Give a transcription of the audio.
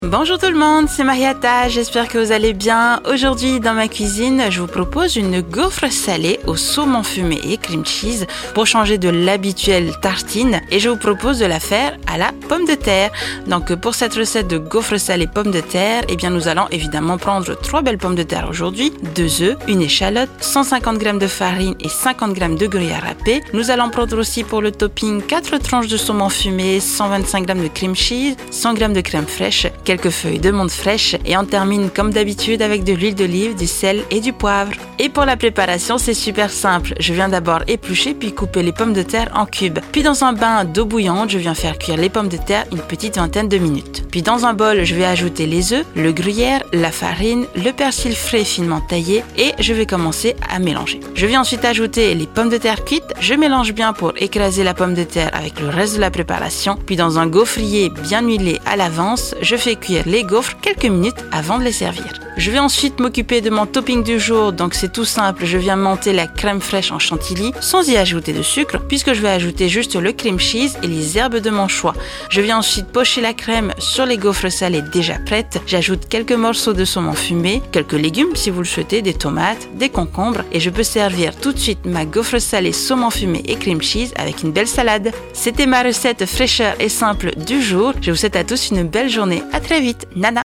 Bonjour tout le monde, c'est Mariata, j'espère que vous allez bien. Aujourd'hui dans ma cuisine, je vous propose une gaufre salée au saumon fumé et cream cheese pour changer de l'habituelle tartine et je vous propose de la faire à la pomme de terre. Donc pour cette recette de gaufre salée pomme de terre, nous allons évidemment prendre 3 belles pommes de terre aujourd'hui, 2 œufs, une échalote, 150 g de farine et 50 g de gruyère râpée. Nous allons prendre aussi pour le topping 4 tranches de saumon fumé, 125 g de cream cheese, 100 g de crème fraîche, quelques feuilles de menthe fraîche et on termine comme d'habitude avec de l'huile d'olive, du sel et du poivre. Et pour la préparation, c'est super simple. Je viens d'abord éplucher puis couper les pommes de terre en cubes. Puis dans un bain d'eau bouillante, je viens faire cuire les pommes de terre une petite vingtaine de minutes. Puis dans un bol, je vais ajouter les œufs, le gruyère, la farine, le persil frais finement taillé et je vais commencer à mélanger. Je vais ensuite ajouter les pommes de terre cuites. Je mélange bien pour écraser la pomme de terre avec le reste de la préparation. Puis dans un gaufrier bien huilé à l'avance, je fais cuire les gaufres quelques minutes avant de les servir. Je vais ensuite m'occuper de mon topping du jour, donc c'est tout simple, je viens monter la crème fraîche en chantilly sans y ajouter de sucre puisque je vais ajouter juste le cream cheese et les herbes de mon choix. Je viens ensuite pocher la crème sur les gaufres salées déjà prêtes, j'ajoute quelques morceaux de saumon fumé, quelques légumes si vous le souhaitez, des tomates, des concombres et je peux servir tout de suite ma gaufre salée saumon fumé et cream cheese avec une belle salade. C'était ma recette fraîcheur et simple du jour, je vous souhaite à tous une belle journée, à très vite, Nana.